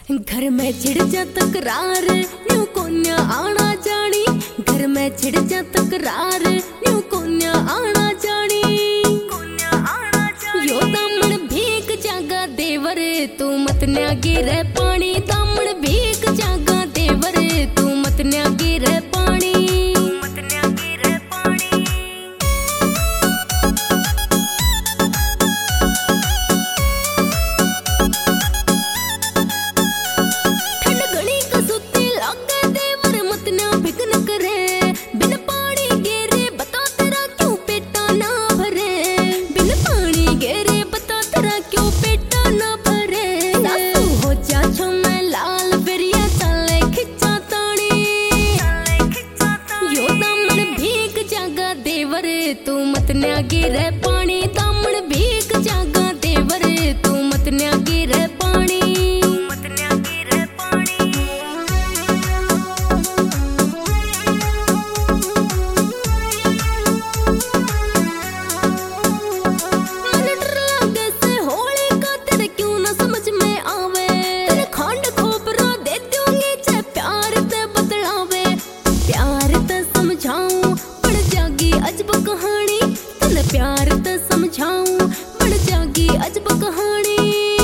घर में छिड़ जा तकरार न्यू कोन्या आना जानी। घर में छिड़ जा तकरार न्यू कोन्या आना जानी। यो दामन भीग जागा देवर तू मत न्या गिरे पानी। दामन भीग जागा देवर तू मत न्या गिरे पानी। तू मत न्या गिरे पानी। दामन भीग जागा देवर तू मत न्या गिरे पानी। मन डर लागे से होली का तेरे क्यों ना समझ में आवे। तेरे खंड खोपरा दे दूंगी चाहे प्यार ते बदलावे। प्यार ते समझाऊं पड़ जागी अजब कहानी। तने प्यार ते समझाऊं पड़ जागी अजब कहानी।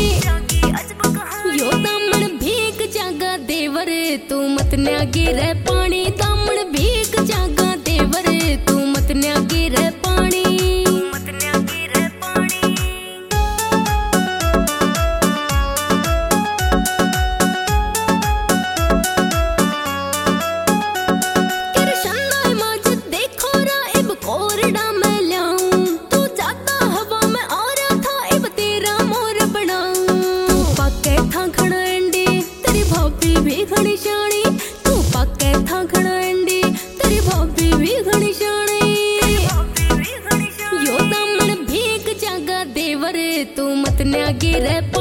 यो दामन भीग जागा देवर तू मत न्या गिरे पानी। दामन भीग जागा देवर तू मत न्या गिरे पानी। घनी शानी तू पाके था घना अंडी तेरी भाभी भी घनी शानी। यो दामन भीग जागा देवर तू मत न्या गिरे।